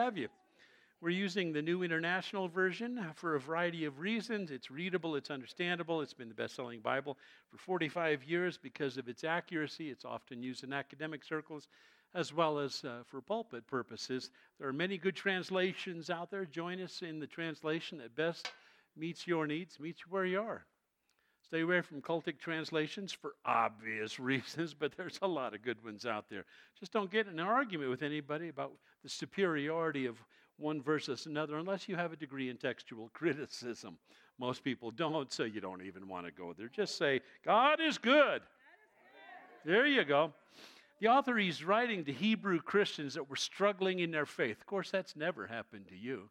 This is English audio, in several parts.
have you. We're using the New International Version for a variety of reasons. It's readable, it's understandable, it's been the best-selling Bible for 45 years because of its accuracy. It's often used in academic circles as well as for pulpit purposes. There are many good translations out there. Join us in the translation that best meets your needs, meets you where you are. Stay away from cultic translations for obvious reasons, but there's a lot of good ones out there. Just don't get in an argument with anybody about the superiority of one versus another unless you have a degree in textual criticism. Most people don't, so you don't even want to go there. Just say, God is good. There you go. The author, he's writing to Hebrew Christians that were struggling in their faith. Of course, that's never happened to you.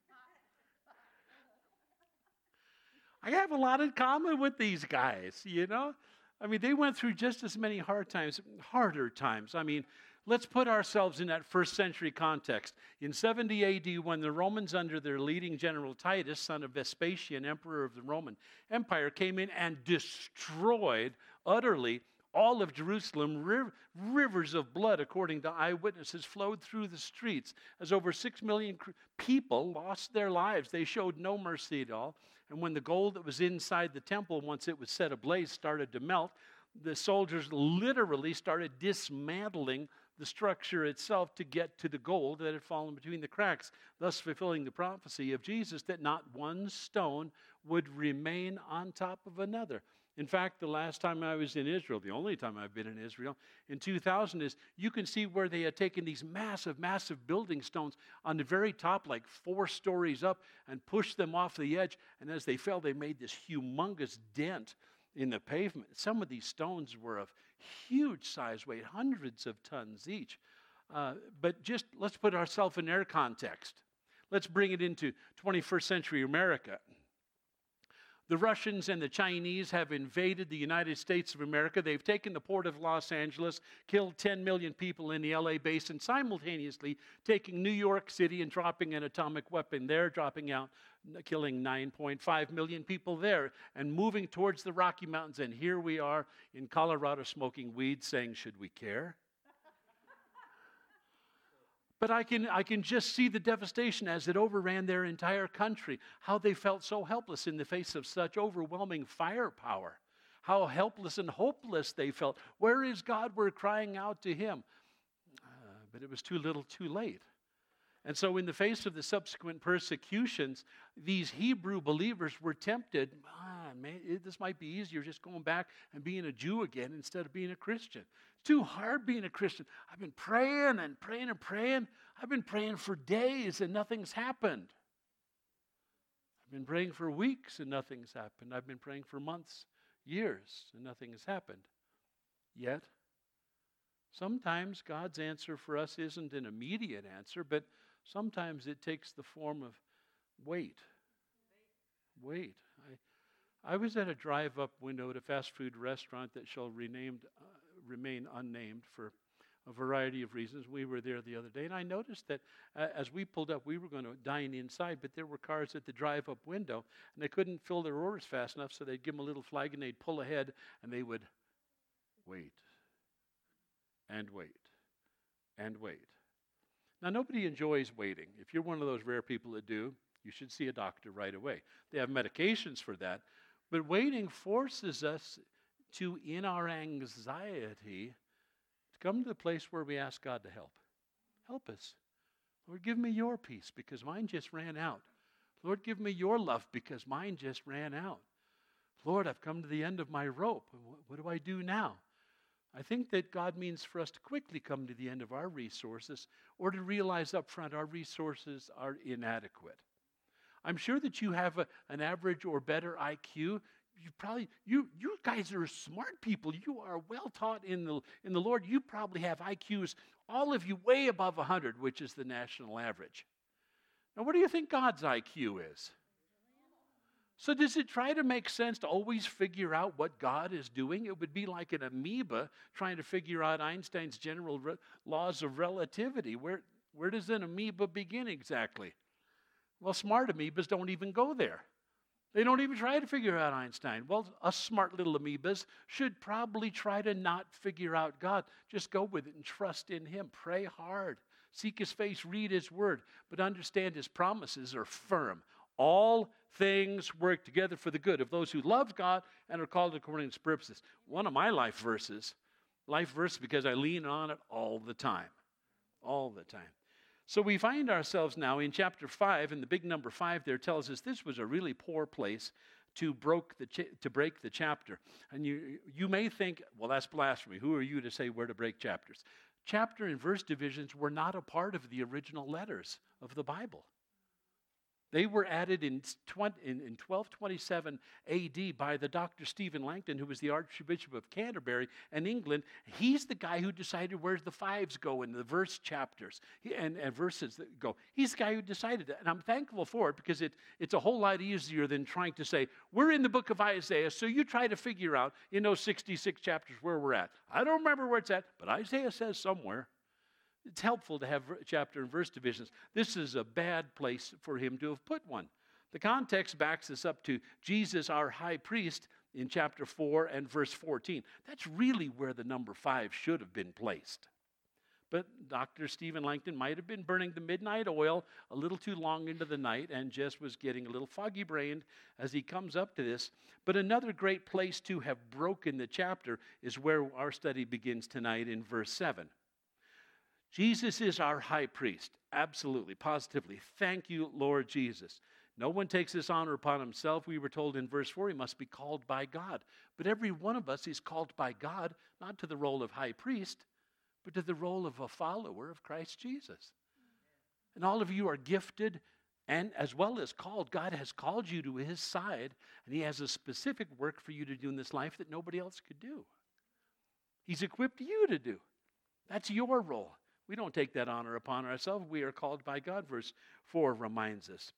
I have a lot in common with these guys, you know. I mean, they went through just as many harder times. I mean, let's put ourselves in that first century context. In 70 AD, when the Romans, under their leading general Titus, son of Vespasian, emperor of the Roman Empire, came in and destroyed utterly all of Jerusalem, rivers of blood, according to eyewitnesses, flowed through the streets as over 6 million people lost their lives. They showed no mercy at all. And when the gold that was inside the temple, once it was set ablaze, started to melt, the soldiers literally started dismantling the structure itself to get to the gold that had fallen between the cracks, thus fulfilling the prophecy of Jesus that not one stone would remain on top of another. In fact, the last time I was in Israel, the only time I've been in Israel, in 2000, is you can see where they had taken these massive, massive building stones on the very top, like 4 stories up, and pushed them off the edge. And as they fell, they made this humongous dent in the pavement. Some of these stones were of huge size, weight, hundreds of tons each. But just let's put ourselves in their context. Let's bring it into 21st century America. The Russians and the Chinese have invaded the United States of America. They've taken the port of Los Angeles, killed 10 million people in the LA basin, simultaneously taking New York City and dropping an atomic weapon there, killing 9.5 million people there, and moving towards the Rocky Mountains. And here we are in Colorado smoking weed, saying, should we care? But I can just see the devastation as it overran their entire country, how they felt so helpless in the face of such overwhelming firepower, how helpless and hopeless they felt. Where is God? We're crying out to him. But it was too little, too late. And so in the face of the subsequent persecutions, these Hebrew believers were tempted, this might be easier just going back and being a Jew again instead of being a Christian. It's too hard being a Christian. I've been praying and praying and praying. I've been praying for days and nothing's happened. I've been praying for weeks and nothing's happened. I've been praying for months, years, and nothing has happened. Yet, sometimes God's answer for us isn't an immediate answer, but sometimes it takes the form of wait. Wait. I was at a drive-up window at a fast food restaurant that shall remain unnamed for a variety of reasons. We were there the other day, and I noticed that as we pulled up, we were going to dine inside, but there were cars at the drive-up window, and they couldn't fill their orders fast enough, so they'd give them a little flag, and they'd pull ahead, and they would wait. And wait, and wait. Now, nobody enjoys waiting. If you're one of those rare people that do, you should see a doctor right away. They have medications for that. But waiting forces us to, in our anxiety, to come to the place where we ask God to help. Help us. Lord, give me your peace because mine just ran out. Lord, give me your love because mine just ran out. Lord, I've come to the end of my rope. What do I do now? I think that God means for us to quickly come to the end of our resources or to realize up front our resources are inadequate. I'm sure that you have an average or better IQ. You guys are smart people. You are well taught in the Lord. You probably have IQs, all of you, way above 100, which is the national average. Now, what do you think God's IQ is? So does it try to make sense to always figure out what God is doing? It would be like an amoeba trying to figure out Einstein's general laws of relativity. Where does an amoeba begin exactly? Well, smart amoebas don't even go there. They don't even try to figure out Einstein. Well, us smart little amoebas should probably try to not figure out God. Just go with it and trust in him. Pray hard. Seek his face, read his word, but understand his promises are firm. All things work together for the good of those who love God and are called according to his purposes. One of my life verse because I lean on it all the time. All the time. So we find ourselves now in chapter 5, and the big number 5 there tells us this was a really poor place to break the chapter. And you may think, well, that's blasphemy. Who are you to say where to break chapters? Chapter and verse divisions were not a part of the original letters of the Bible. They were added in 1227 A.D. by the Dr. Stephen Langton, who was the Archbishop of Canterbury and England. He's the guy who decided where the 5s go in the verse chapters and verses that go. He's the guy who decided that. And I'm thankful for it because it's a whole lot easier than trying to say, we're in the book of Isaiah, so you try to figure out in those 66 chapters where we're at. I don't remember where it's at, but Isaiah says somewhere. It's helpful to have chapter and verse divisions. This is a bad place for him to have put one. The context backs us up to Jesus, our high priest, in chapter 4 and verse 14. That's really where the number 5 should have been placed. But Dr. Stephen Langton might have been burning the midnight oil a little too long into the night and just was getting a little foggy-brained as he comes up to this. But another great place to have broken the chapter is where our study begins tonight in verse 7. Jesus is our high priest. Absolutely, positively. Thank you, Lord Jesus. No one takes this honor upon himself. We were told in verse 4 he must be called by God. But every one of us is called by God, not to the role of high priest, but to the role of a follower of Christ Jesus. And all of you are gifted and as well as called. God has called you to his side, and he has a specific work for you to do in this life that nobody else could do. He's equipped you to do. That's your role. We don't take that honor upon ourselves. We are called by God, verse 4 reminds us.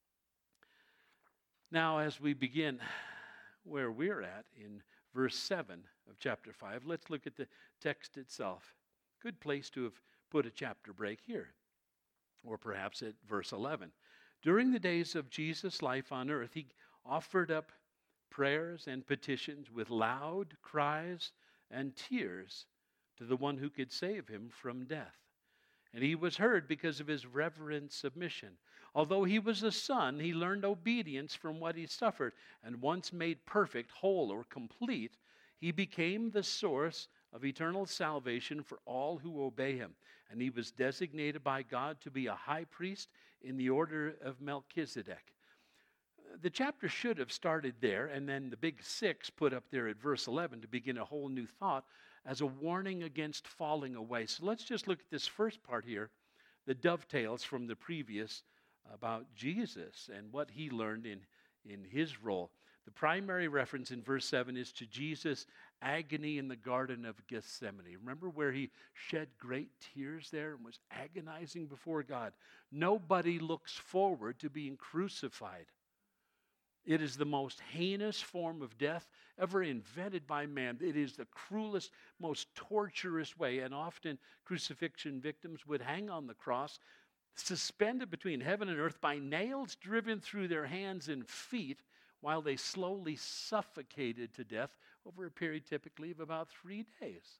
Now, as we begin where we're at in verse 7 of chapter 5, let's look at the text itself. Good place to have put a chapter break here, or perhaps at verse 11. During the days of Jesus' life on earth, he offered up prayers and petitions with loud cries and tears to the one who could save him from death. And he was heard because of his reverent submission. Although he was a son, he learned obedience from what he suffered. And once made perfect, whole, or complete, he became the source of eternal salvation for all who obey him. And he was designated by God to be a high priest in the order of Melchizedek. The chapter should have started there, and then the big 6 put up there at verse 11 to begin a whole new thought as a warning against falling away. So let's just look at this first part here that dovetails from the previous about Jesus and what he learned in his role. The primary reference in verse 7 is to Jesus' agony in the Garden of Gethsemane. Remember where he shed great tears there and was agonizing before God? Nobody looks forward to being crucified. It is the most heinous form of death ever invented by man. It is the cruelest, most torturous way, and often crucifixion victims would hang on the cross, suspended between heaven and earth by nails driven through their hands and feet while they slowly suffocated to death over a period typically of about 3 days.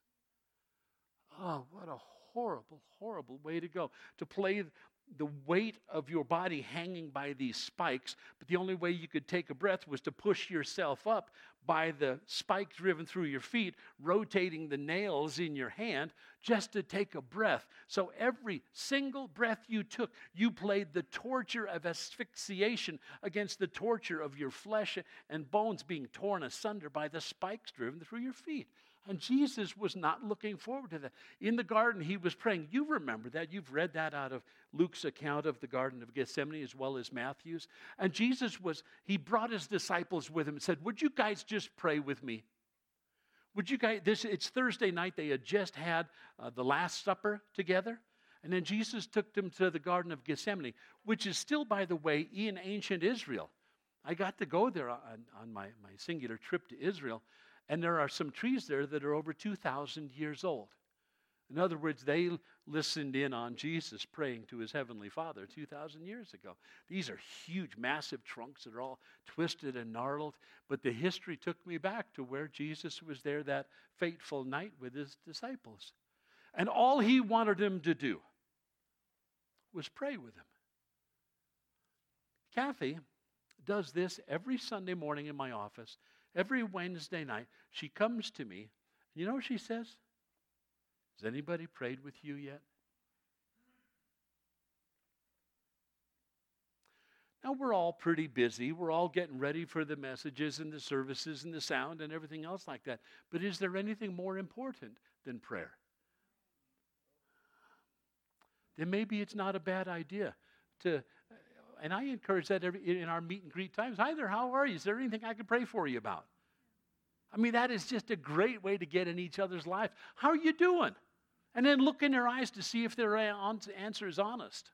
Oh, what a horrible, horrible way to go. To play the weight of your body hanging by these spikes, but the only way you could take a breath was to push yourself up by the spike driven through your feet, rotating the nails in your hand just to take a breath. So every single breath you took, you played the torture of asphyxiation against the torture of your flesh and bones being torn asunder by the spikes driven through your feet. And Jesus was not looking forward to that. In the garden, he was praying. You remember that. You've read that out of Luke's account of the Garden of Gethsemane as well as Matthew's. And Jesus he brought his disciples with him and said, would you guys just pray with me? Would you guys, it's Thursday night. They had just had the Last Supper together. And then Jesus took them to the Garden of Gethsemane, which is still, by the way, in ancient Israel. I got to go there on my singular trip to Israel. And there are some trees there that are over 2,000 years old. In other words, they listened in on Jesus praying to his heavenly Father 2,000 years ago. These are huge, massive trunks that are all twisted and gnarled. But the history took me back to where Jesus was there that fateful night with his disciples. And all he wanted them to do was pray with him. Kathy does this every Sunday morning in my office. Every Wednesday night, she comes to me. You know what she says? Has anybody prayed with you yet? Now, we're all pretty busy. We're all getting ready for the messages and the services and the sound and everything else like that. But is there anything more important than prayer? Then maybe it's not a bad idea to, and I encourage that in our meet and greet times. Hi there, how are you? Is there anything I can pray for you about? I mean, that is just a great way to get in each other's life. How are you doing? And then look in their eyes to see if their answer is honest.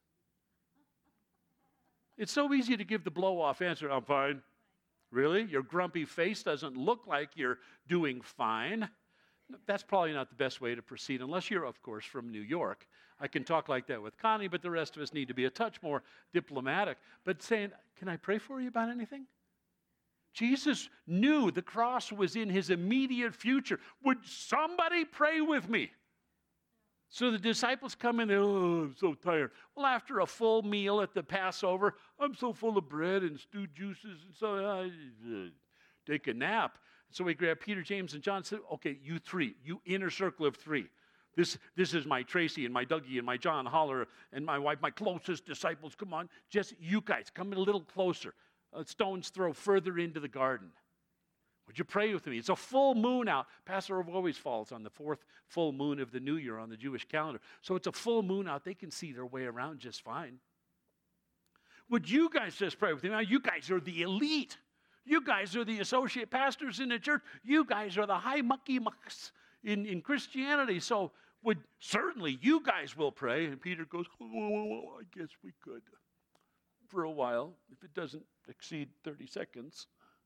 It's so easy to give the blow-off answer, I'm fine. Really? Your grumpy face doesn't look like you're doing fine. That's probably not the best way to proceed, unless you're, of course, from New York. I can talk like that with Connie, but the rest of us need to be a touch more diplomatic. But saying, can I pray for you about anything? Jesus knew the cross was in his immediate future. Would somebody pray with me? So the disciples come in, oh, I'm so tired. Well, after a full meal at the Passover, I'm so full of bread and stewed juices, and so I take a nap. So we grab Peter, James, and John and said, okay, you three, you inner circle of three. This is my Tracy and my Dougie and my John Holler and my wife, my closest disciples. Come on, just you guys, come in a little closer. A stone's throw further into the garden. Would you pray with me? It's a full moon out. Passover always falls on the fourth full moon of the new year on the Jewish calendar. So it's a full moon out. They can see their way around just fine. Would you guys just pray with me? Now, you guys are the elite. You guys are the associate pastors in the church. You guys are the high mucky mucks in Christianity. So certainly you guys will pray. And Peter goes, oh, I guess we could for a while, if it doesn't exceed 30 seconds.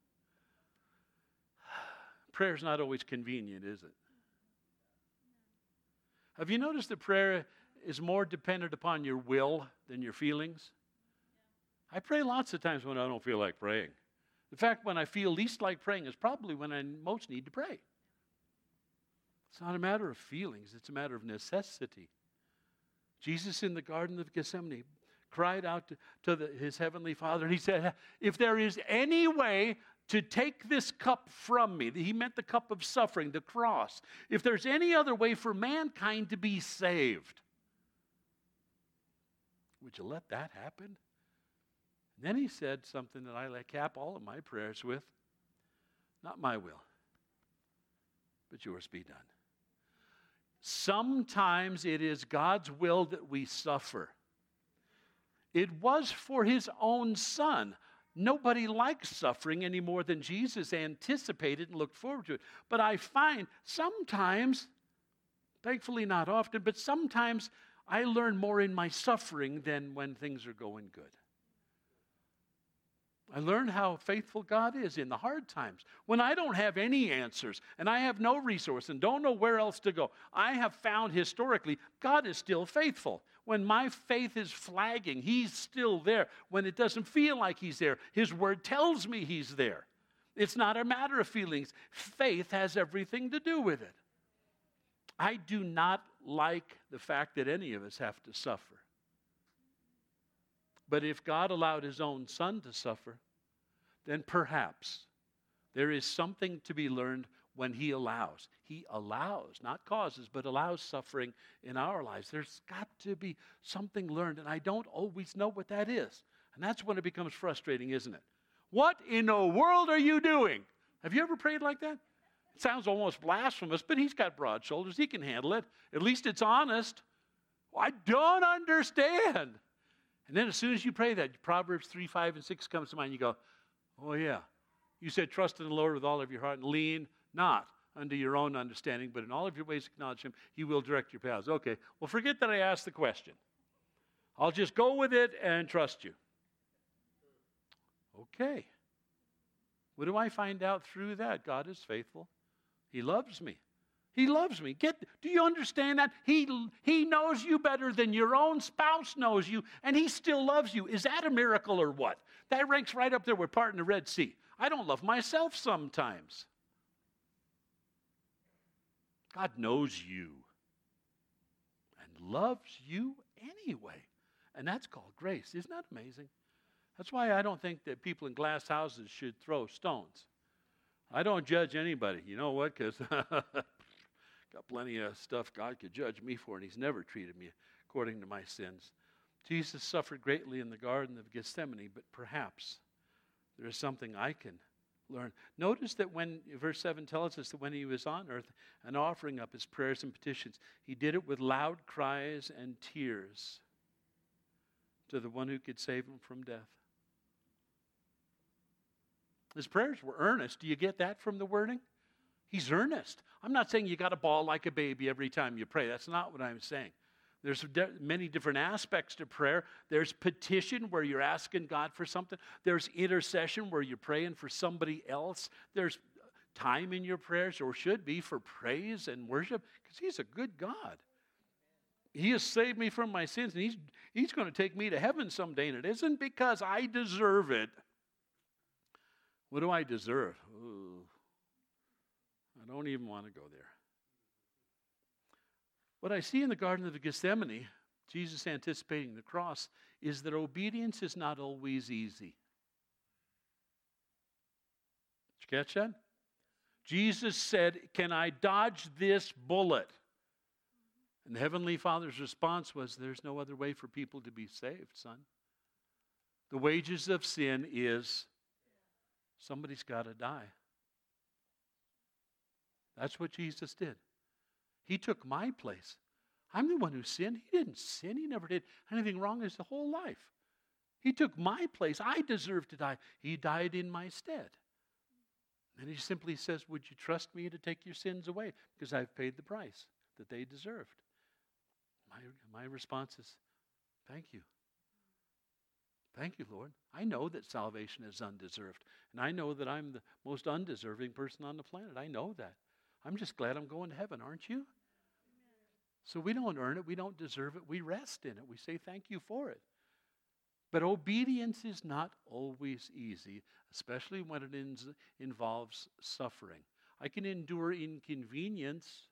Prayer's not always convenient, is it? Have you noticed that prayer is more dependent upon your will than your feelings? I pray lots of times when I don't feel like praying. In fact, when I feel least like praying is probably when I most need to pray. It's not a matter of feelings, it's a matter of necessity. Jesus in the Garden of Gethsemane cried out to his heavenly Father, and he said, if there is any way to take this cup from me. He meant the cup of suffering, the cross. If there's any other way for mankind to be saved, would you let that happen? And then he said something that I cap all of my prayers with. Not my will, but yours be done. Sometimes it is God's will that we suffer. It was for his own Son. Nobody likes suffering any more than Jesus anticipated and looked forward to it. But I find sometimes, thankfully not often, but sometimes I learn more in my suffering than when things are going good. I learn how faithful God is in the hard times. When I don't have any answers and I have no resource and don't know where else to go, I have found historically God is still faithful. When my faith is flagging, he's still there. When it doesn't feel like he's there, his word tells me he's there. It's not a matter of feelings. Faith has everything to do with it. I do not like the fact that any of us have to suffer. But if God allowed his own Son to suffer, then perhaps there is something to be learned when he allows. He allows, not causes, but allows suffering in our lives. There's got to be something learned, and I don't always know what that is. And that's when it becomes frustrating, isn't it? What in the world are you doing? Have you ever prayed like that? It sounds almost blasphemous, but he's got broad shoulders. He can handle it. At least it's honest. I don't understand. And then as soon as you pray that, Proverbs 3, 5, and 6 comes to mind. You go, oh yeah. You said trust in the Lord with all of your heart and lean not unto your own understanding, but in all of your ways acknowledge him. He will direct your paths. Okay, well forget that I asked the question. I'll just go with it and trust you. Okay. What do I find out through that? God is faithful. He loves me. He loves me. Do you understand that? He knows you better than your own spouse knows you, and he still loves you. Is that a miracle or what? That ranks right up there with parting the Red Sea. I don't love myself sometimes. God knows you and loves you anyway. And that's called grace. Isn't that amazing? That's why I don't think that people in glass houses should throw stones. I don't judge anybody. You know what? Because got plenty of stuff God could judge me for, and he's never treated me according to my sins. Jesus suffered greatly in the Garden of Gethsemane, but perhaps there is something I can learn. Notice that when, verse 7 tells us that when he was on earth and offering up his prayers and petitions, he did it with loud cries and tears to the one who could save him from death. His prayers were earnest. Do you get that from the wording? He's earnest. I'm not saying you got to bawl like a baby every time you pray. That's not what I'm saying. There's many different aspects to prayer. There's petition, where you're asking God for something. There's intercession, where you're praying for somebody else. There's time in your prayers, or should be, for praise and worship, because he's a good God. He has saved me from my sins, and he's going to take me to heaven someday, and it isn't because I deserve it. What do I deserve? Ooh, I don't even want to go there. What I see in the Garden of Gethsemane, Jesus anticipating the cross, is that obedience is not always easy. Did you catch that? Jesus said, "Can I dodge this bullet?" And the Heavenly Father's response was, "There's no other way for people to be saved, son. The wages of sin is somebody's got to die." That's what Jesus did. He took my place. I'm the one who sinned. He didn't sin. He never did anything wrong his whole life. He took my place. I deserve to die. He died in my stead. And he simply says, "Would you trust me to take your sins away? Because I've paid the price that they deserved." My response is, thank you. Thank you, Lord. I know that salvation is undeserved. And I know that I'm the most undeserving person on the planet. I know that. I'm just glad I'm going to heaven, aren't you? So we don't earn it. We don't deserve it. We rest in it. We say thank you for it. But obedience is not always easy, especially when it involves suffering. I can endure inconvenience,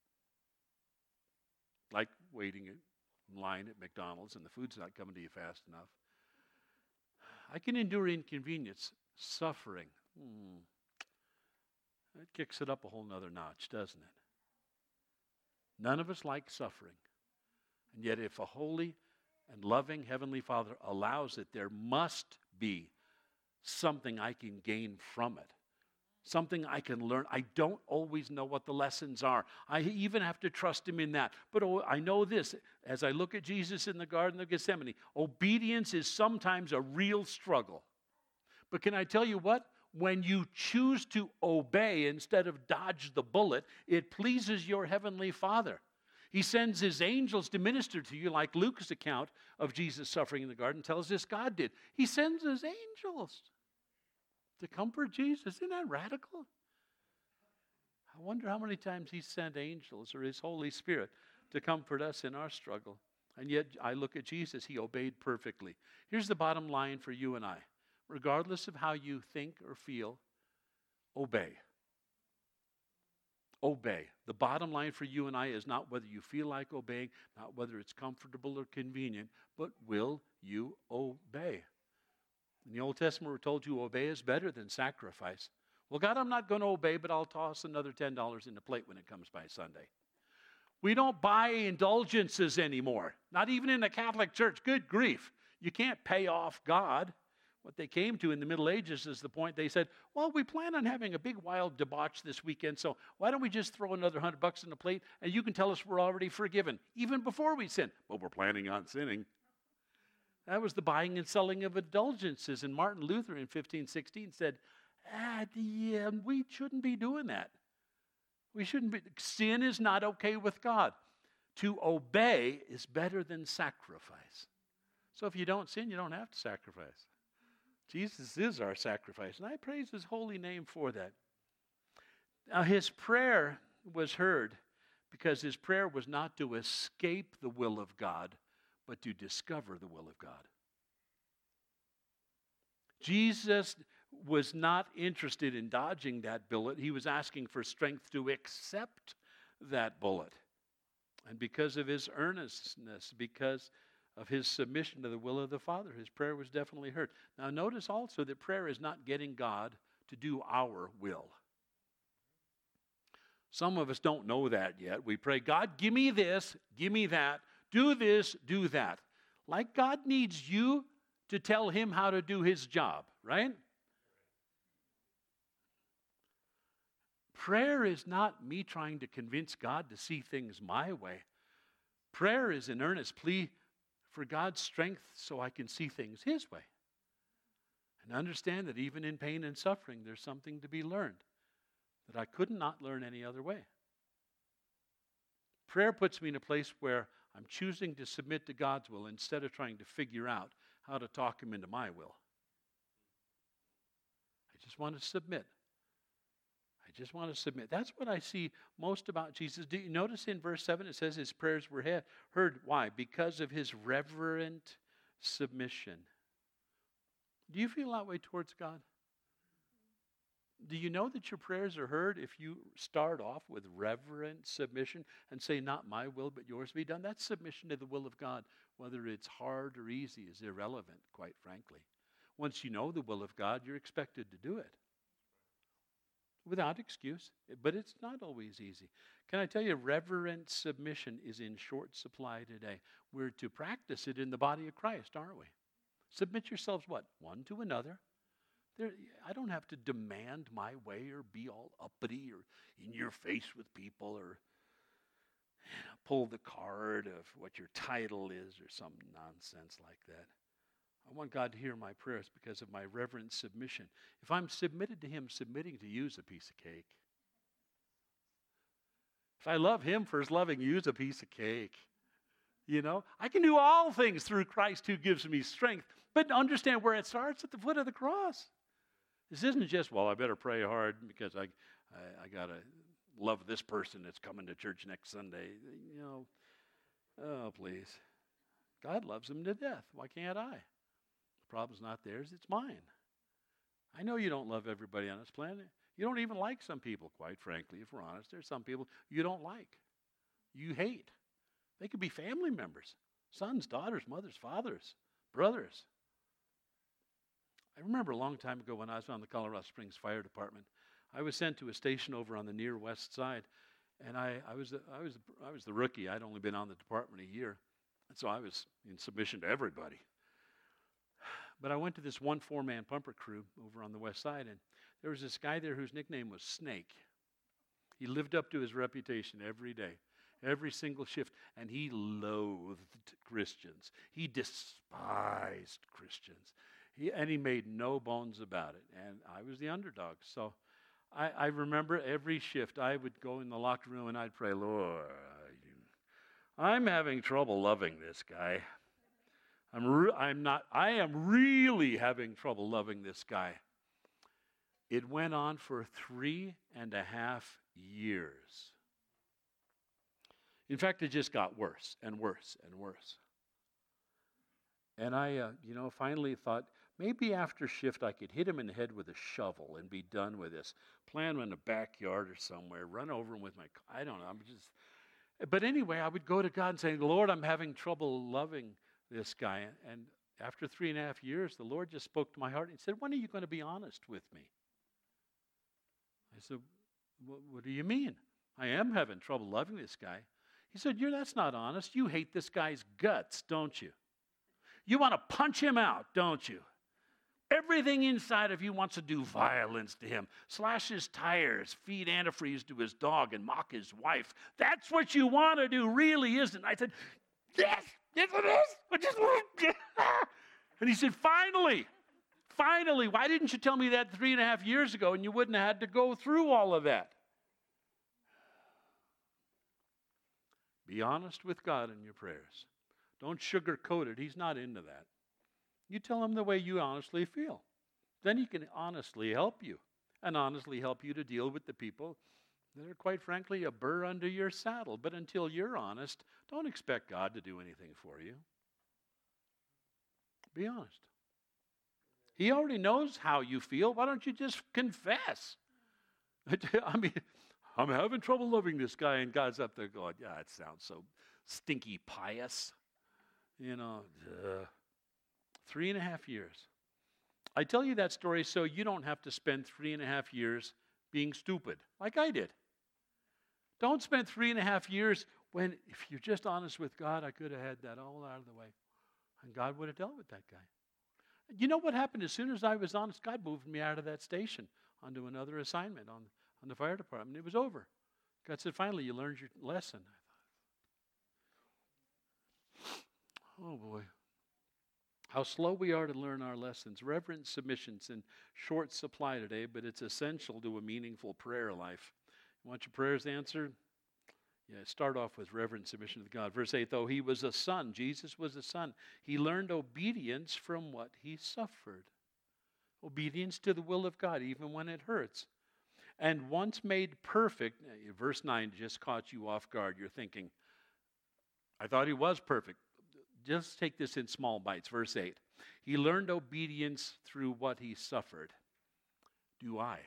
like waiting in line at McDonald's and the food's not coming to you fast enough. I can endure inconvenience. Suffering, that kicks it up a whole nother notch, doesn't it? None of us like suffering. And yet if a holy and loving Heavenly Father allows it, there must be something I can gain from it. Something I can learn. I don't always know what the lessons are. I even have to trust Him in that. But I know this, as I look at Jesus in the Garden of Gethsemane, obedience is sometimes a real struggle. But can I tell you what? When you choose to obey instead of dodge the bullet, it pleases your Heavenly Father. He sends His angels to minister to you, like Luke's account of Jesus suffering in the garden tells us God did. He sends His angels to comfort Jesus. Isn't that radical? I wonder how many times He sent angels or His Holy Spirit to comfort us in our struggle. And yet I look at Jesus, He obeyed perfectly. Here's the bottom line for you and I. Regardless of how you think or feel, obey. Obey. The bottom line for you and I is not whether you feel like obeying, not whether it's comfortable or convenient, but will you obey? In the Old Testament, we're told to obey is better than sacrifice. Well, God, I'm not going to obey, but I'll toss another $10 in the plate when it comes by Sunday. We don't buy indulgences anymore, not even in the Catholic Church. Good grief. You can't pay off God. What they came to in the Middle Ages is the point they said, well, we plan on having a big wild debauch this weekend, so why don't we just throw another $100 in the plate and you can tell us we're already forgiven, even before we sin. But we're planning on sinning. That was the buying and selling of indulgences. And Martin Luther in 1516 said, we shouldn't be doing that. We shouldn't be. Sin is not okay with God. To obey is better than sacrifice. So if you don't sin, you don't have to sacrifice. Jesus is our sacrifice, and I praise His holy name for that. Now, His prayer was heard because His prayer was not to escape the will of God, but to discover the will of God. Jesus was not interested in dodging that bullet. He was asking for strength to accept that bullet. And because of His earnestness, because of his submission to the will of the Father. His prayer was definitely heard. Now, notice also that prayer is not getting God to do our will. Some of us don't know that yet. We pray, God, give me this, give me that, do this, do that. Like God needs you to tell him how to do his job, right? Prayer is not me trying to convince God to see things my way. Prayer is an earnest plea for God's strength so I can see things his way. And understand that even in pain and suffering, there's something to be learned that I could not learn any other way. Prayer puts me in a place where I'm choosing to submit to God's will instead of trying to figure out how to talk him into my will. I just want to submit. I just want to submit. That's what I see most about Jesus. Do you notice in verse 7 it says his prayers were heard? Why? Because of his reverent submission. Do you feel that way towards God? Do you know that your prayers are heard if you start off with reverent submission and say, not my will, but yours be done? That's submission to the will of God. Whether it's hard or easy is irrelevant, quite frankly. Once you know the will of God, you're expected to do it. Without excuse, but it's not always easy. Can I tell you, reverent submission is in short supply today. We're to practice it in the body of Christ, aren't we? Submit yourselves what? One to another. I don't have to demand my way or be all uppity or in your face with people or pull the card of what your title is or some nonsense like that. I want God to hear my prayers because of my reverent submission. If I'm submitted to him, submitting to you is a piece of cake. If I love him for his loving you is a piece of cake. You know, I can do all things through Christ who gives me strength. But understand where it starts at the foot of the cross. This isn't just, well, I better pray hard because I got to love this person that's coming to church next Sunday. You know, oh, please. God loves them to death. Why can't I? The problem's not theirs, it's mine. I know you don't love everybody on this planet. You don't even like some people, quite frankly, if we're honest. There's some people you don't like. You hate. They could be family members, sons, daughters, mothers, fathers, brothers. I remember a long time ago when I was on the Colorado Springs Fire Department, I was sent to a station over on the near west side, and I was the rookie. I'd only been on the department a year, and so I was in submission to everybody. But I went to this one four-man pumper crew over on the west side, and there was this guy there whose nickname was Snake. He lived up to his reputation every day, every single shift, and he loathed Christians. He despised Christians. He made no bones about it, and I was the underdog. So I remember every shift I would go in the locker room and I'd pray, Lord, I'm having trouble loving this guy. I am really having trouble loving this guy. It went on for 3.5 years. In fact, it just got worse and worse and worse. And I, finally thought, maybe after shift I could hit him in the head with a shovel and be done with this. Plant him in the backyard or somewhere, run over him with my, I don't know, but anyway, I would go to God and say, Lord, I'm having trouble loving this guy. And after 3.5 years, the Lord just spoke to my heart and he said, when are you going to be honest with me? I said, what do you mean? I am having trouble loving this guy. He said, that's not honest. You hate this guy's guts, don't you? You want to punch him out, don't you? Everything inside of you wants to do violence to him. Slash his tires, feed antifreeze to his dog, and mock his wife. That's what you want to do, really, isn't it? I said, yes, it is. I just want to. And he said, finally, why didn't you tell me that 3.5 years ago and you wouldn't have had to go through all of that? Be honest with God in your prayers. Don't sugarcoat it. He's not into that. You tell him the way you honestly feel. Then he can honestly help you and honestly help you to deal with the people that are, quite frankly, a burr under your saddle. But until you're honest, don't expect God to do anything for you. Be honest. He already knows how you feel. Why don't you just confess? I mean, I'm having trouble loving this guy, and God's up there going, yeah, it sounds so stinky pious. You know, 3.5 years. I tell you that story so you don't have to spend 3.5 years being stupid like I did. Don't spend 3.5 years when, if you're just honest with God, I could have had that all out of the way. And God would have dealt with that guy. You know what happened? As soon as I was honest, God moved me out of that station onto another assignment on the fire department. It was over. God said, finally, you learned your lesson. I thought, oh boy. How slow we are to learn our lessons. Reverent submission's in short supply today, but it's essential to a meaningful prayer life. You want your prayers answered? Yeah, start off with reverent submission to God. Verse 8, though he was a son, Jesus was a son, he learned obedience from what he suffered. Obedience to the will of God, even when it hurts. And once made perfect, verse 9 just caught you off guard. You're thinking, I thought he was perfect. Just take this in small bites. Verse 8, he learned obedience through what he suffered. Do I?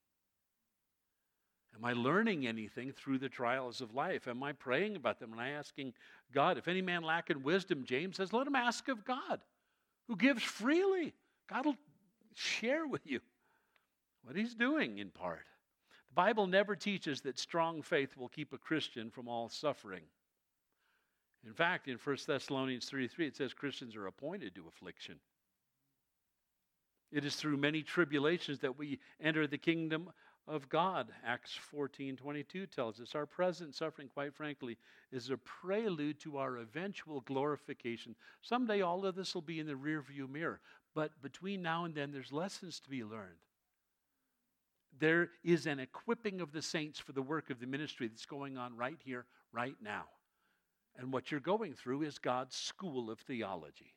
Am I learning anything through the trials of life? Am I praying about them? Am I asking God? If any man lack in wisdom, James says, let him ask of God, who gives freely. God will share with you what he's doing in part. The Bible never teaches that strong faith will keep a Christian from all suffering. In fact, in 1 Thessalonians 3:3, it says Christians are appointed to affliction. It is through many tribulations that we enter the kingdom of God. Acts 14:22 tells us our present suffering, quite frankly, is a prelude to our eventual glorification. Someday all of this will be in the rearview mirror, but between now and then there's lessons to be learned. There is an equipping of the saints for the work of the ministry that's going on right here, right now. And what you're going through is God's school of theology.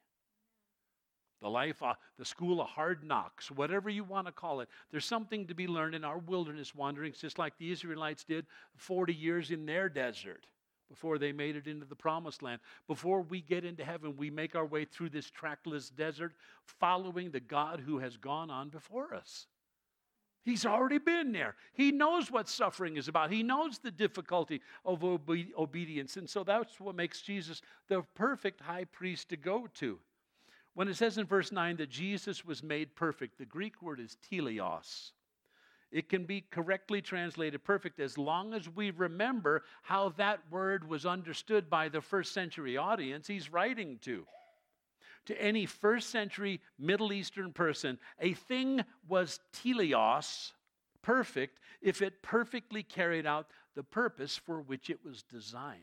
The school of hard knocks, whatever you want to call it. There's something to be learned in our wilderness wanderings, just like the Israelites did 40 years in their desert before they made it into the promised land. Before we get into heaven, we make our way through this trackless desert, following the God who has gone on before us. He's already been there. He knows what suffering is about. He knows the difficulty of obedience. And so that's what makes Jesus the perfect high priest to go to. When it says in verse 9 that Jesus was made perfect, the Greek word is teleos. It can be correctly translated perfect as long as we remember how that word was understood by the first century audience he's writing to. To any first century Middle Eastern person, a thing was teleos, perfect, if it perfectly carried out the purpose for which it was designed.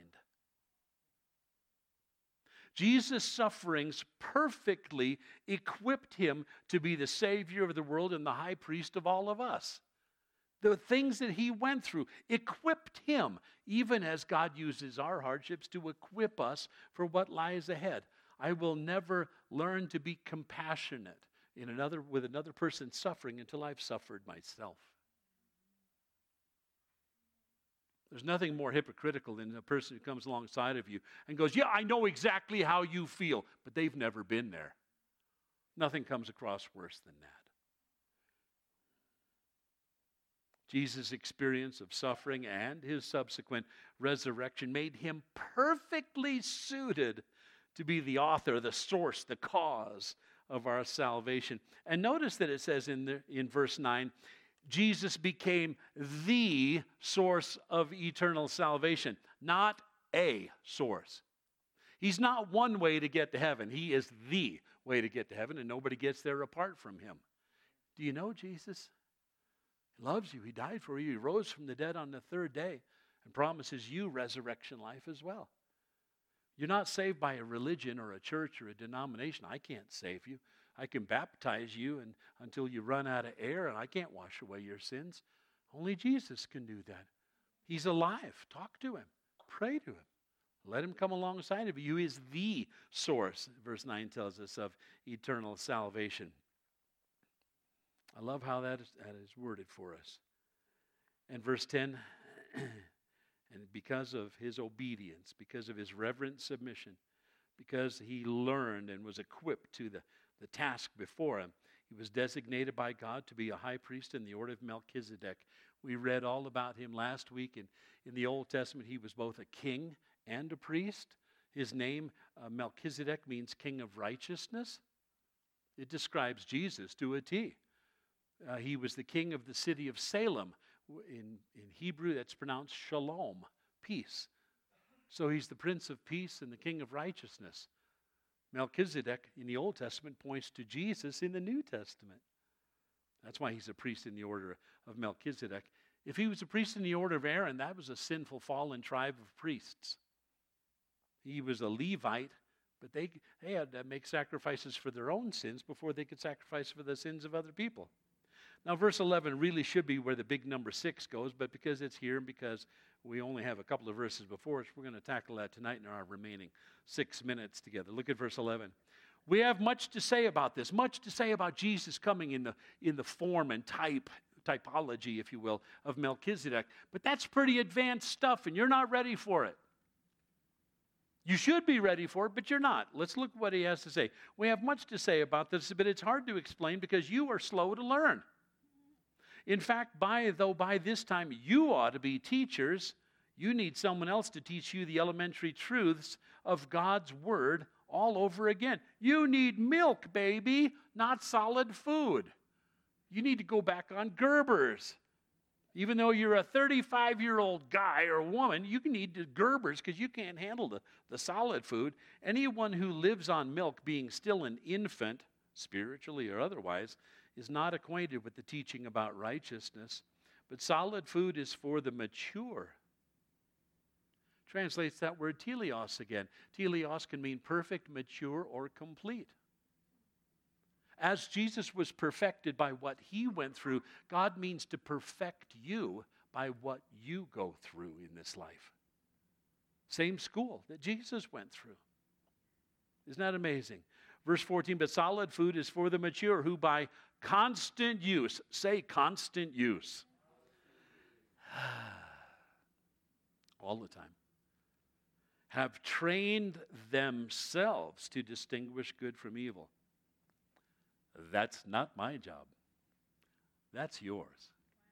Jesus' sufferings perfectly equipped him to be the Savior of the world and the high priest of all of us. The things that he went through equipped him, even as God uses our hardships to equip us for what lies ahead. I will never learn to be compassionate with another person suffering until I've suffered myself. There's nothing more hypocritical than a person who comes alongside of you and goes, yeah, I know exactly how you feel, but they've never been there. Nothing comes across worse than that. Jesus' experience of suffering and his subsequent resurrection made him perfectly suited to be the author, the source, the cause of our salvation. And notice that it says in verse 9, Jesus became the source of eternal salvation, not a source. He's not one way to get to heaven. He is the way to get to heaven, and nobody gets there apart from him. Do you know Jesus? He loves you. He died for you. He rose from the dead on the third day and promises you resurrection life as well. You're not saved by a religion or a church or a denomination. I can't save you. I can baptize you until you run out of air, and I can't wash away your sins. Only Jesus can do that. He's alive. Talk to him. Pray to him. Let him come alongside of you. He is the source, verse 9 tells us, of eternal salvation. I love how that is worded for us. And verse 10, and because of his obedience, because of his reverent submission, because he learned and was equipped to the task before him, he was designated by God to be a high priest in the order of Melchizedek. We read all about him last week. In the Old Testament, he was both a king and a priest. His name, Melchizedek, means king of righteousness. It describes Jesus to a T. He was the king of the city of Salem. In Hebrew, that's pronounced shalom, peace. So he's the Prince of Peace and the King of Righteousness. Melchizedek in the Old Testament points to Jesus in the New Testament. That's why he's a priest in the order of Melchizedek. If he was a priest in the order of Aaron, that was a sinful, fallen tribe of priests. He was a Levite, but they had to make sacrifices for their own sins before they could sacrifice for the sins of other people. Now, verse 11 really should be where the big number 6 goes, but because it's here and because we only have a couple of verses before us, we're going to tackle that tonight in our remaining 6 minutes together. Look at verse 11. We have much to say about this, much to say about Jesus coming in the form and typology, if you will, of Melchizedek. But that's pretty advanced stuff, and you're not ready for it. You should be ready for it, but you're not. Let's look at what he has to say. We have much to say about this, but it's hard to explain because you are slow to learn. In fact, by this time you ought to be teachers, you need someone else to teach you the elementary truths of God's Word all over again. You need milk, baby, not solid food. You need to go back on Gerber's. Even though you're a 35-year-old guy or woman, you need the Gerber's because you can't handle the solid food. Anyone who lives on milk, being still an infant, spiritually or otherwise, is not acquainted with the teaching about righteousness. But solid food is for the mature. Translates that word teleos again. Teleos can mean perfect, mature, or complete. As Jesus was perfected by what he went through, God means to perfect you by what you go through in this life. Same school that Jesus went through. Isn't that amazing? Verse 14, but solid food is for the mature who by constant use, say constant use, all the time, have trained themselves to distinguish good from evil. That's not my job. That's yours.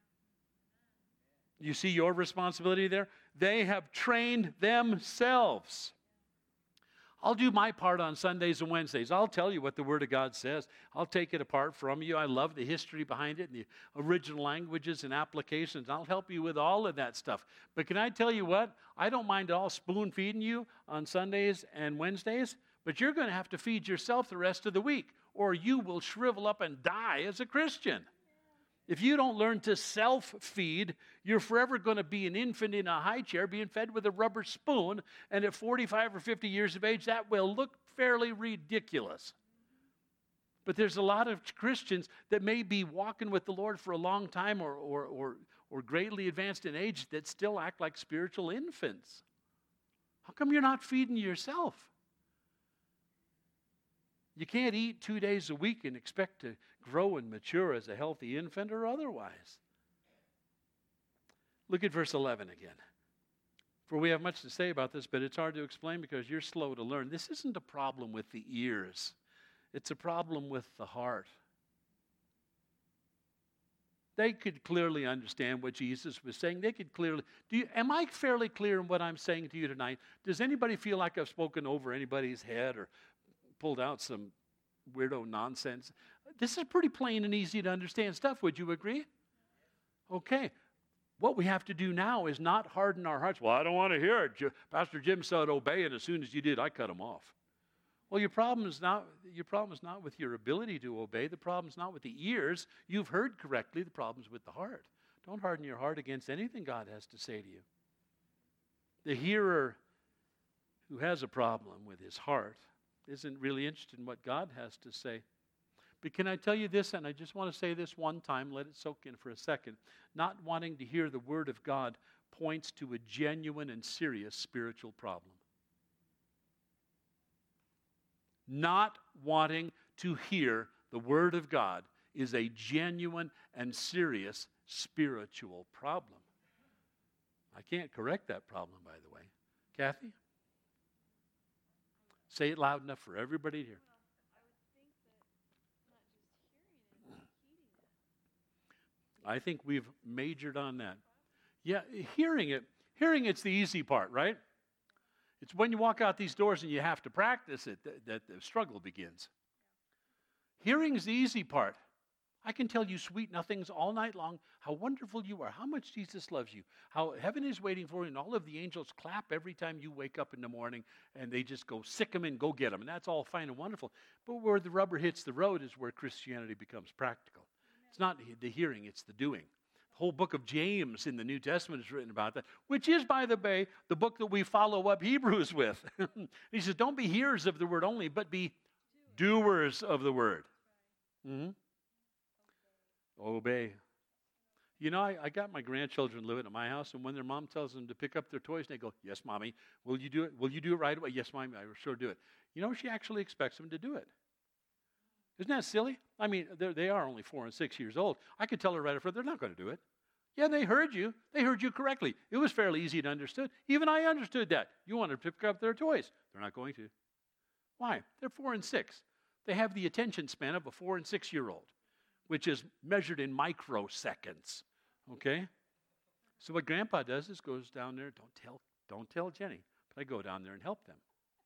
You see your responsibility there? They have trained themselves. I'll do my part on Sundays and Wednesdays. I'll tell you what the Word of God says. I'll take it apart from you. I love the history behind it and the original languages and applications. I'll help you with all of that stuff. But can I tell you what? I don't mind at all spoon feeding you on Sundays and Wednesdays, but you're going to have to feed yourself the rest of the week, or you will shrivel up and die as a Christian. If you don't learn to self-feed, you're forever going to be an infant in a high chair being fed with a rubber spoon, and at 45 or 50 years of age, that will look fairly ridiculous. But there's a lot of Christians that may be walking with the Lord for a long time or greatly advanced in age that still act like spiritual infants. How come you're not feeding yourself? You can't eat 2 days a week and expect to grow and mature as a healthy infant or otherwise. Look at verse 11 again. For we have much to say about this, but it's hard to explain because you're slow to learn. This isn't a problem with the ears. It's a problem with the heart. They could clearly understand what Jesus was saying. They could clearly... Am I fairly clear in what I'm saying to you tonight? Does anybody feel like I've spoken over anybody's head or pulled out some weirdo nonsense? This is pretty plain and easy to understand stuff. Would you agree? Okay. What we have to do now is not harden our hearts. Well, I don't want to hear it. Pastor Jim said obey, and as soon as you did, I cut him off. Well, your problem is not with your ability to obey. The problem is not with the ears. You've heard correctly. The problem is with the heart. Don't harden your heart against anything God has to say to you. The hearer who has a problem with his heart isn't really interested in what God has to say. But can I tell you this, and I just want to say this one time, let it soak in for a second. Not wanting to hear the Word of God points to a genuine and serious spiritual problem. Not wanting to hear the Word of God is a genuine and serious spiritual problem. I can't correct that problem, by the way. Kathy? Say it loud enough for everybody to hear. I think we've majored on that. Yeah, hearing it's the easy part, right? It's when you walk out these doors and you have to practice it that the struggle begins. Hearing's the easy part. I can tell you sweet nothings all night long, how wonderful you are, how much Jesus loves you, how heaven is waiting for you, and all of the angels clap every time you wake up in the morning, and they just go sick them and go get them, and that's all fine and wonderful. But where the rubber hits the road is where Christianity becomes practical. It's not the hearing, it's the doing. The whole book of James in the New Testament is written about that, which is, by the way, the book that we follow up Hebrews with. He says, don't be hearers of the word only, but be doers of the word. Mm-hmm. Obey. You know, I got my grandchildren living at my house, and when their mom tells them to pick up their toys, they go, yes, Mommy. Will you do it? Will you do it right away? Yes, Mommy, I will sure do it. You know, she actually expects them to do it. Isn't that silly? I mean, they are only 4 and 6 years old. I could tell her right up front, they're not going to do it. Yeah, they heard you. They heard you correctly. It was fairly easy to understand. Even I understood that. You want to pick up their toys. They're not going to. Why? They're 4 and 6. They have the attention span of a 4 and 6-year-old, which is measured in microseconds, okay? So what Grandpa does is goes down there, don't tell Jenny, but I go down there and help them.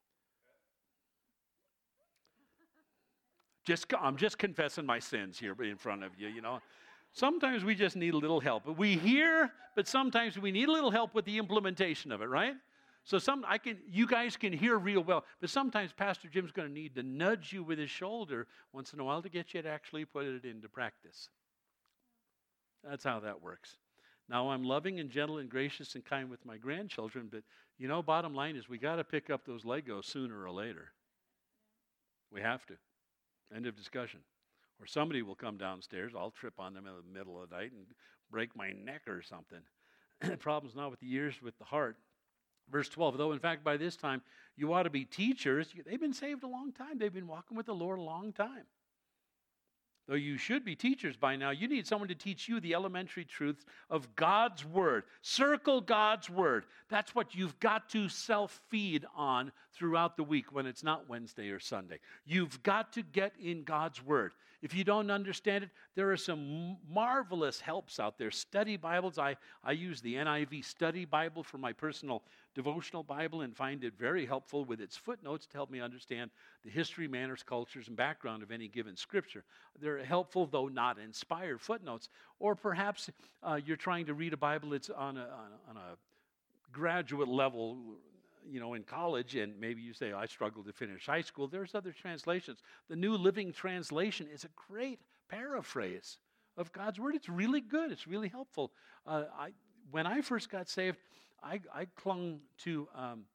I'm just confessing my sins here in front of you, you know. Sometimes we just need a little help. We hear, but sometimes we need a little help with the implementation of it, right? So you guys can hear real well, but sometimes Pastor Jim's going to need to nudge you with his shoulder once in a while to get you to actually put it into practice. That's how that works. Now, I'm loving and gentle and gracious and kind with my grandchildren, but, you know, bottom line is we got to pick up those Legos sooner or later. We have to. End of discussion. Or somebody will come downstairs, I'll trip on them in the middle of the night and break my neck or something. The problem's not with the ears, with the heart. Verse 12, though in fact by this time you ought to be teachers. They've been saved a long time. They've been walking with the Lord a long time. Though you should be teachers by now, you need someone to teach you the elementary truths of God's Word. Circle God's Word. That's what you've got to self-feed on throughout the week when it's not Wednesday or Sunday. You've got to get in God's Word. If you don't understand it, there are some marvelous helps out there. Study Bibles. I use the NIV Study Bible for my personal devotional Bible and find it very helpful with its footnotes to help me understand the history, manners, cultures, and background of any given scripture. They're helpful, though not inspired footnotes. Or perhaps you're trying to read a Bible that's on a graduate level, you know, in college, and maybe you say, I struggled to finish high school. There's other translations. The New Living Translation is a great paraphrase of God's Word. It's really good. It's really helpful. When I first got saved, I clung to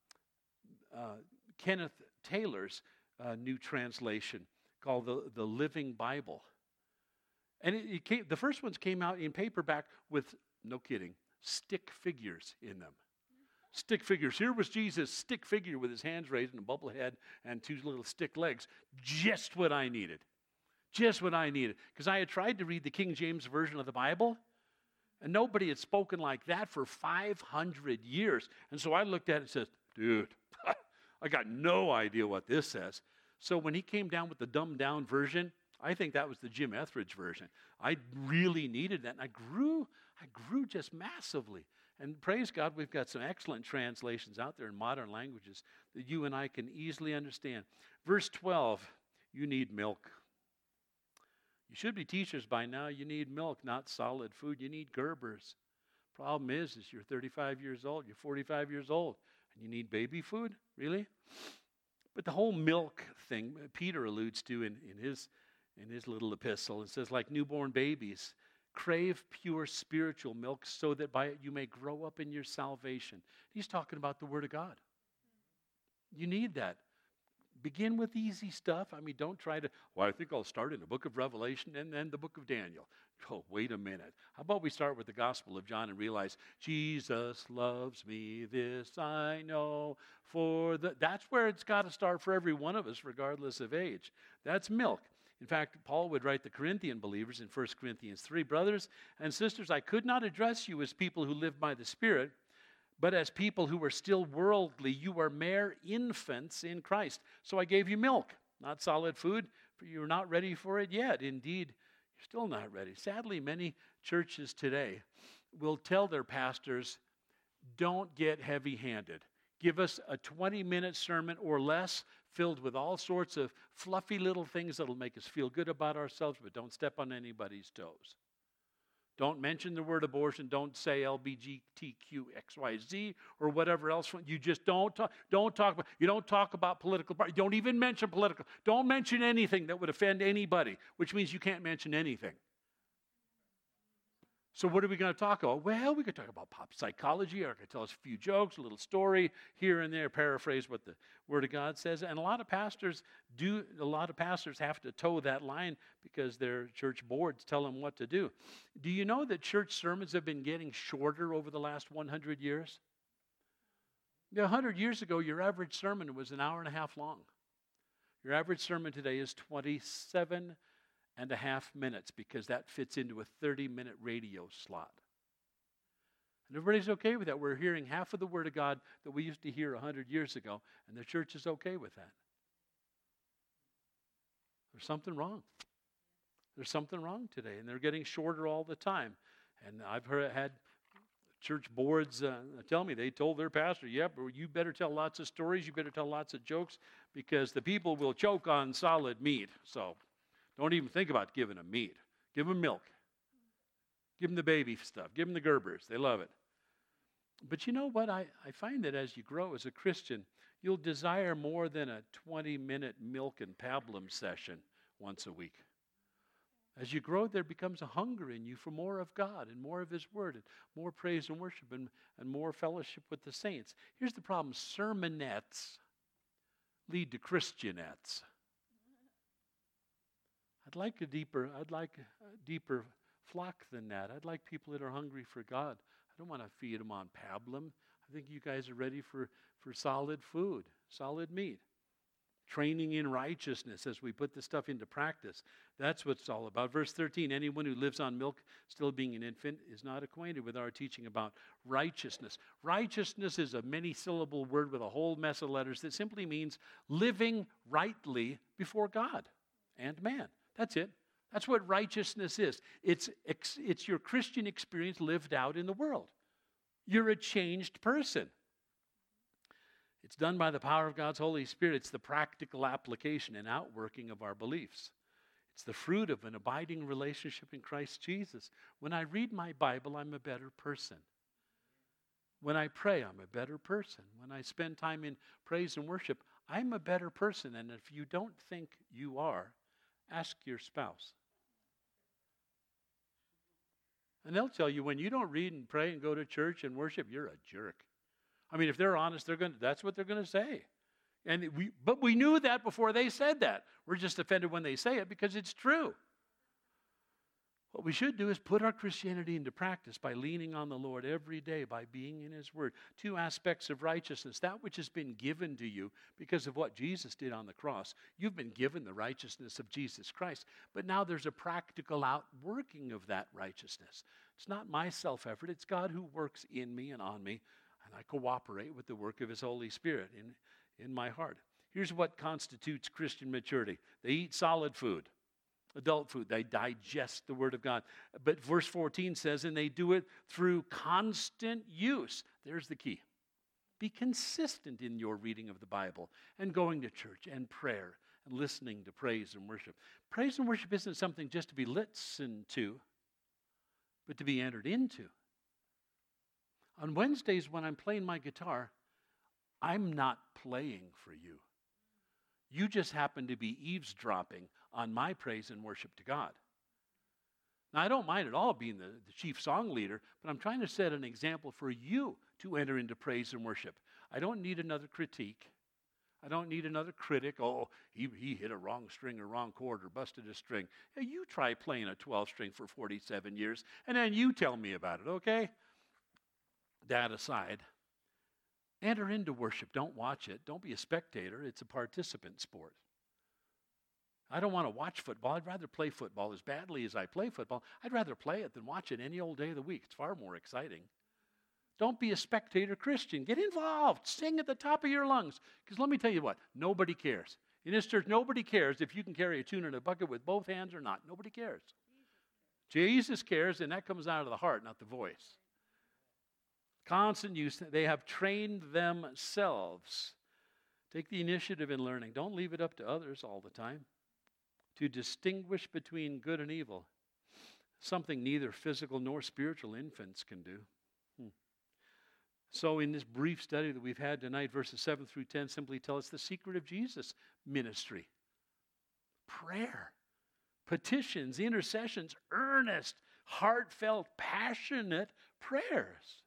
Kenneth Taylor's new translation called the Living Bible. And the first ones came out in paperback with, no kidding, stick figures in them. Stick figures. Here was Jesus' stick figure with his hands raised and a bubble head and 2 little stick legs. Just what I needed. Just what I needed. Because I had tried to read the King James Version of the Bible, and nobody had spoken like that for 500 years. And so I looked at it and said, dude, I got no idea what this says. So when he came down with the dumbed-down version, I think that was the Jim Etheridge version. I really needed that, and I grew just massively. And praise God, we've got some excellent translations out there in modern languages that you and I can easily understand. Verse 12, you need milk. You should be teachers by now. You need milk, not solid food. You need Gerbers. Problem is you're 35 years old, you're 45 years old, and you need baby food? Really? But the whole milk thing, Peter alludes to in his little epistle. It says, like newborn babies, crave pure spiritual milk so that by it you may grow up in your salvation. He's talking about the Word of God. You need that. Begin with easy stuff. I mean, don't try to, I think I'll start in the book of Revelation and then the book of Daniel. Oh, wait a minute. How about we start with the Gospel of John and realize Jesus loves me, this I know. That's where it's got to start for every one of us, regardless of age. That's milk. In fact, Paul would write the Corinthian believers in 1 Corinthians 3, brothers and sisters, I could not address you as people who live by the Spirit, but as people who are still worldly. You are mere infants in Christ. So I gave you milk, not solid food, for you're not ready for it yet. Indeed, you're still not ready. Sadly, many churches today will tell their pastors, don't get heavy-handed. Give us a 20-minute sermon or less filled with all sorts of fluffy little things that'll make us feel good about ourselves, but don't step on anybody's toes. Don't mention the word abortion. Don't say LGBTQXYZ or whatever else. You just don't talk about, you don't talk about political party. Don't even mention political. Don't mention anything that would offend anybody, which means you can't mention anything. So what are we going to talk about? Well, we could talk about pop psychology, or I could tell us a few jokes, a little story here and there, paraphrase what the Word of God says. And a lot of pastors have to toe that line because their church boards tell them what to do. Do you know that church sermons have been getting shorter over the last 100 years? 100 years ago, your average sermon was an hour and a half long. Your average sermon today is 27 and a half minutes, because that fits into a 30-minute radio slot. And everybody's okay with that. We're hearing half of the Word of God that we used to hear 100 years ago, and the church is okay with that. There's something wrong. There's something wrong today, and they're getting shorter all the time. And I've had church boards tell me, they told their pastor, yep, you better tell lots of stories, you better tell lots of jokes, because the people will choke on solid meat. So don't even think about giving them meat. Give them milk. Give them the baby stuff. Give them the Gerbers. They love it. But you know what? I find that as you grow as a Christian, you'll desire more than a 20-minute milk and pablum session once a week. As you grow, there becomes a hunger in you for more of God and more of His Word and more praise and worship and more fellowship with the saints. Here's the problem. Sermonettes lead to Christianettes. I'd like a deeper flock than that. I'd like people that are hungry for God. I don't want to feed them on pablum. I think you guys are ready for solid food, solid meat. Training in righteousness as we put this stuff into practice. That's what it's all about. Verse 13, anyone who lives on milk, still being an infant, is not acquainted with our teaching about righteousness. Righteousness is a many-syllable word with a whole mess of letters that simply means living rightly before God and man. That's it. That's what righteousness is. It's your Christian experience lived out in the world. You're a changed person. It's done by the power of God's Holy Spirit. It's the practical application and outworking of our beliefs. It's the fruit of an abiding relationship in Christ Jesus. When I read my Bible, I'm a better person. When I pray, I'm a better person. When I spend time in praise and worship, I'm a better person. And if you don't think you are, ask your spouse. And they'll tell you when you don't read and pray and go to church and worship, you're a jerk. I mean, if they're honest, that's what they're going to say. But we knew that before they said that. We're just offended when they say it because it's true. What we should do is put our Christianity into practice by leaning on the Lord every day, by being in His Word. Two aspects of righteousness, that which has been given to you because of what Jesus did on the cross. You've been given the righteousness of Jesus Christ, but now there's a practical outworking of that righteousness. It's not my self-effort, it's God who works in me and on me, and I cooperate with the work of His Holy Spirit in my heart. Here's what constitutes Christian maturity. They eat solid food. Adult food. They digest the Word of God. But verse 14 says, and they do it through constant use. There's the key. Be consistent in your reading of the Bible and going to church and prayer and listening to praise and worship. Praise and worship isn't something just to be listened to, but to be entered into. On Wednesdays when I'm playing my guitar, I'm not playing for you. You just happen to be eavesdropping on my praise and worship to God. Now, I don't mind at all being the chief song leader, but I'm trying to set an example for you to enter into praise and worship. I don't need another critique. I don't need another critic. Oh, he hit a wrong string or wrong chord or busted a string. Hey, you try playing a 12-string for 47 years, and then you tell me about it, okay? That aside, enter into worship. Don't watch it. Don't be a spectator. It's a participant sport. I don't want to watch football. I'd rather play football as badly as I play football. I'd rather play it than watch it any old day of the week. It's far more exciting. Don't be a spectator Christian. Get involved. Sing at the top of your lungs. Because let me tell you what, nobody cares. In this church, nobody cares if you can carry a tune in a bucket with both hands or not. Nobody cares. Jesus cares, and that comes out of the heart, not the voice. Constant use. They have trained themselves. Take the initiative in learning. Don't leave it up to others all the time. To distinguish between good and evil. Something neither physical nor spiritual infants can do. So in this brief study that we've had tonight, verses 7 through 10 simply tell us the secret of Jesus' ministry. Prayer, petitions, intercessions, earnest, heartfelt, passionate prayers.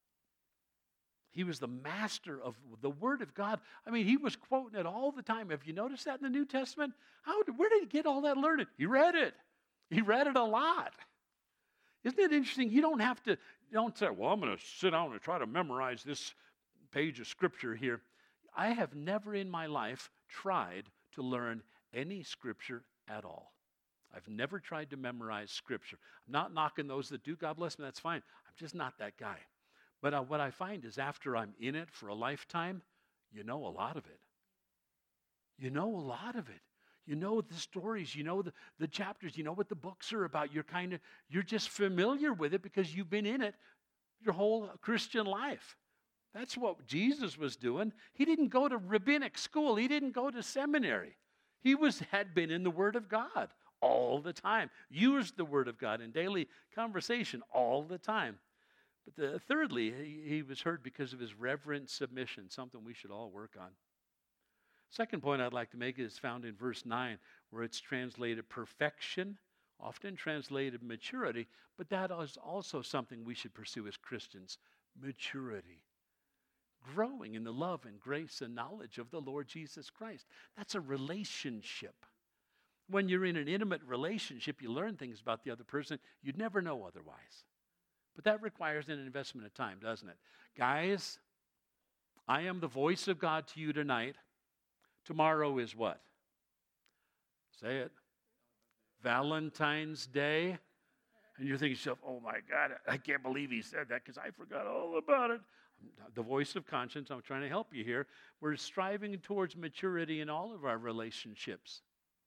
He was the master of the Word of God. I mean, he was quoting it all the time. Have you noticed that in the New Testament? Where did he get all that learning? He read it. He read it a lot. Isn't it interesting? You don't say, well, I'm going to sit down and try to memorize this page of Scripture here. I have never in my life tried to learn any Scripture at all. I've never tried to memorize Scripture. I'm not knocking those that do. God bless them. That's fine. I'm just not that guy. But what I find is after I'm in it for a lifetime, you know a lot of it. You know a lot of it. You know the stories, you know the chapters, you know what the books are about. You're just familiar with it because you've been in it your whole Christian life. That's what Jesus was doing. He didn't go to rabbinic school. He didn't go to seminary. He had been in the Word of God all the time. Used the Word of God in daily conversation all the time. But thirdly, he was heard because of his reverent submission, something we should all work on. Second point I'd like to make is found in verse 9, where it's translated perfection, often translated maturity, but that is also something we should pursue as Christians, maturity. Growing in the love and grace and knowledge of the Lord Jesus Christ. That's a relationship. When you're in an intimate relationship, you learn things about the other person you'd never know otherwise. But that requires an investment of time, doesn't it? Guys, I am the voice of God to you tonight. Tomorrow is what? Say it. Valentine's Day. And you're thinking to yourself, oh my God, I can't believe he said that because I forgot all about it. The voice of conscience, I'm trying to help you here. We're striving towards maturity in all of our relationships.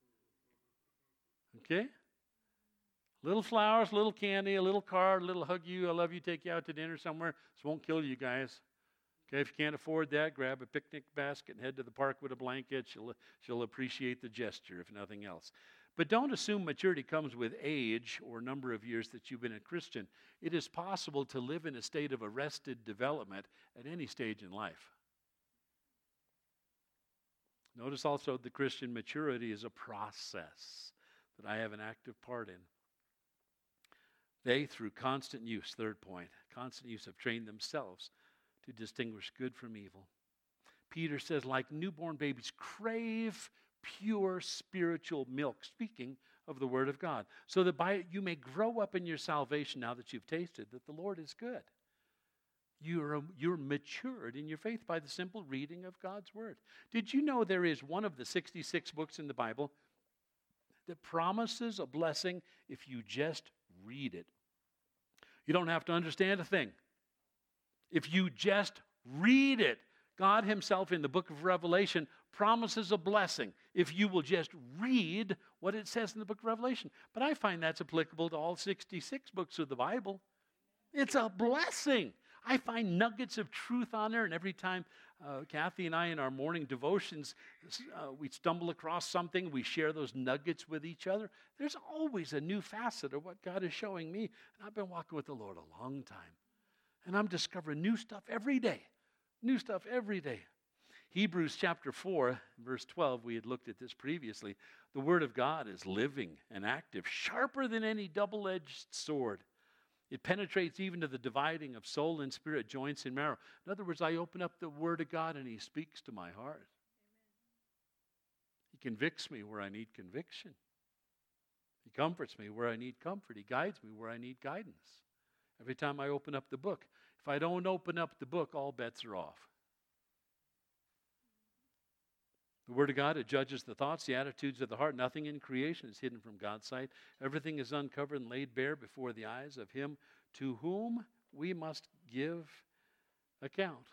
Okay? Little flowers, little candy, a little card, a little hug you, I love you, take you out to dinner somewhere. This won't kill you guys. Okay, if you can't afford that, grab a picnic basket and head to the park with a blanket. She'll appreciate the gesture, if nothing else. But don't assume maturity comes with age or number of years that you've been a Christian. It is possible to live in a state of arrested development at any stage in life. Notice also the Christian maturity is a process that I have an active part in. They, through constant use, third point, constant use, have trained themselves to distinguish good from evil. Peter says, like newborn babies, crave pure spiritual milk, speaking of the Word of God, so that by it you may grow up in your salvation now that you've tasted that the Lord is good. You're matured in your faith by the simple reading of God's Word. Did you know there is one of the 66 books in the Bible that promises a blessing if you just read it? You don't have to understand a thing. If you just read it, God himself in the book of Revelation promises a blessing if you will just read what it says in the book of Revelation. But I find that's applicable to all 66 books of the Bible. It's a blessing. I find nuggets of truth on there, and every time Kathy and I in our morning devotions, we stumble across something, we share those nuggets with each other. There's always a new facet of what God is showing me, and I've been walking with the Lord a long time. And I'm discovering new stuff every day. New stuff every day. Hebrews chapter 4, verse 12, we had looked at this previously. The Word of God is living and active, sharper than any double-edged sword. It penetrates even to the dividing of soul and spirit, joints and marrow. In other words, I open up the Word of God and He speaks to my heart. He convicts me where I need conviction. He comforts me where I need comfort. He guides me where I need guidance. Every time I open up the book. If I don't open up the book, all bets are off. The Word of God, it judges the thoughts, the attitudes of the heart. Nothing in creation is hidden from God's sight. Everything is uncovered and laid bare before the eyes of Him to whom we must give account.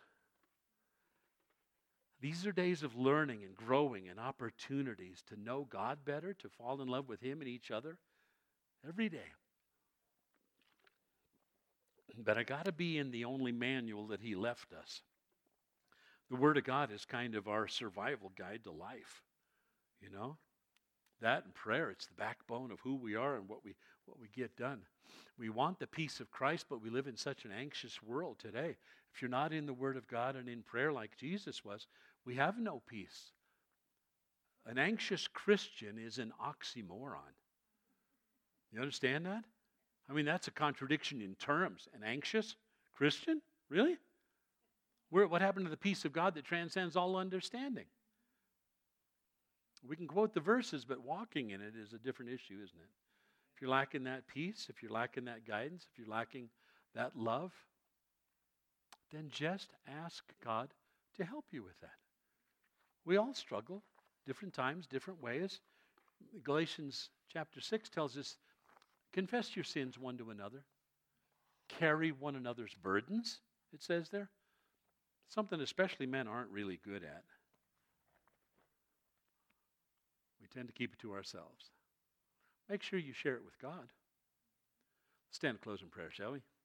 These are days of learning and growing and opportunities to know God better, to fall in love with Him and each other every day. But I got to be in the only manual that he left us. The Word of God is kind of our survival guide to life, you know? That and prayer, it's the backbone of who we are and what we get done. We want the peace of Christ, but we live in such an anxious world today. If you're not in the Word of God and in prayer like Jesus was, we have no peace. An anxious Christian is an oxymoron. You understand that? I mean, that's a contradiction in terms. An anxious Christian? Really? What happened to the peace of God that transcends all understanding? We can quote the verses, but walking in it is a different issue, isn't it? If you're lacking that peace, if you're lacking that guidance, if you're lacking that love, then just ask God to help you with that. We all struggle, different times, different ways. Galatians chapter 6 tells us, confess your sins one to another. Carry one another's burdens, it says there. Something especially men aren't really good at. We tend to keep it to ourselves. Make sure you share it with God. Let's stand and close in prayer, shall we?